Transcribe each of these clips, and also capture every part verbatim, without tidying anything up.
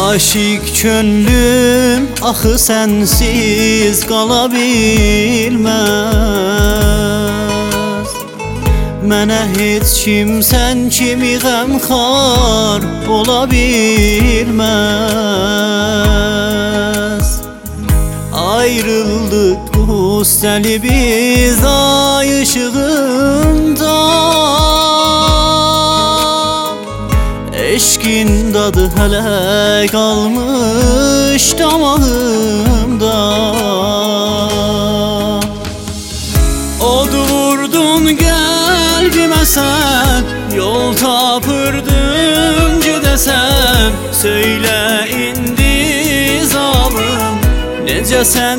Aşık könlüm axı sənsiz qala bilməz. Mənə heç kim sən kimi qəmxar ola bilməz. Ayrıldık üstəli biz ay ışığında, eşkin dadı hələ qalmış damağımda. Od vurdun qəlbimə sən, yol tapırdın gedəsən. Söylə indi zalım, necəsən,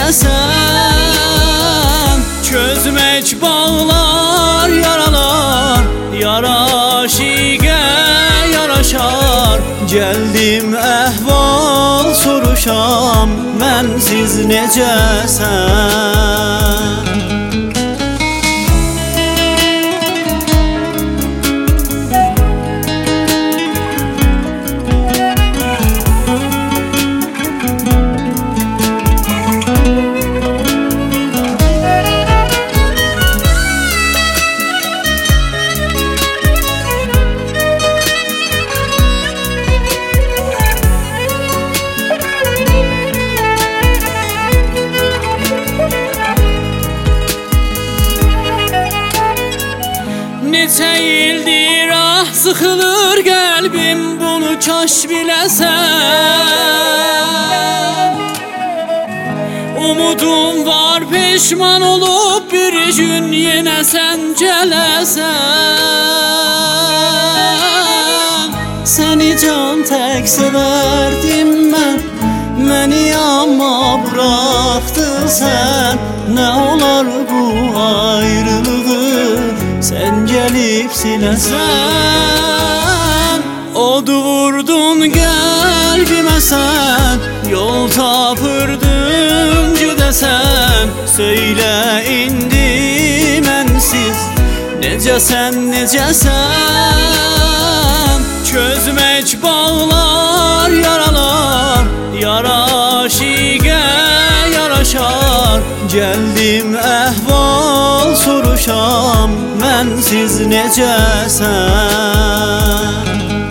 necəsən? Çözmək bağlar, yaralar, yaraşiqə yaraşar. Gəldim əhval soruşam, mənsiz necəsən? Neçə ildir ah sıxılır qəlbim, bunu kaş biləsən. Umudum var, peşman olub bir gün yenə sən gələsən. Səni can tək sevərdim mən, məni amma bıraxdın sən. Nə olar bu ayrılığı sən gəlib siləsən. Od vurdun qəlbimə sən, yol tapırdın gedəsən. Söylə indi mənsiz necəsən, necəsən? Çözmək bağlar, yaralar, yaraşiqə yaraşar. Gəldim əhval soruşam, mənsiz necəsən?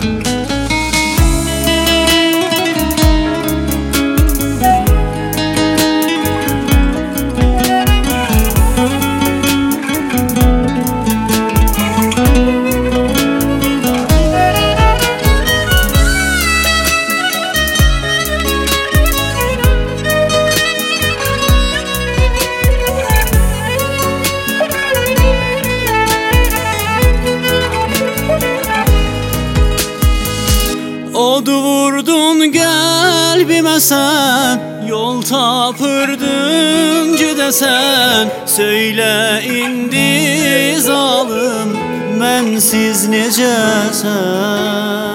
Od vurdun qəlbimə sən, yol tapırdın gedəsən. Söylə indi zalım, Mənsiz necəsən?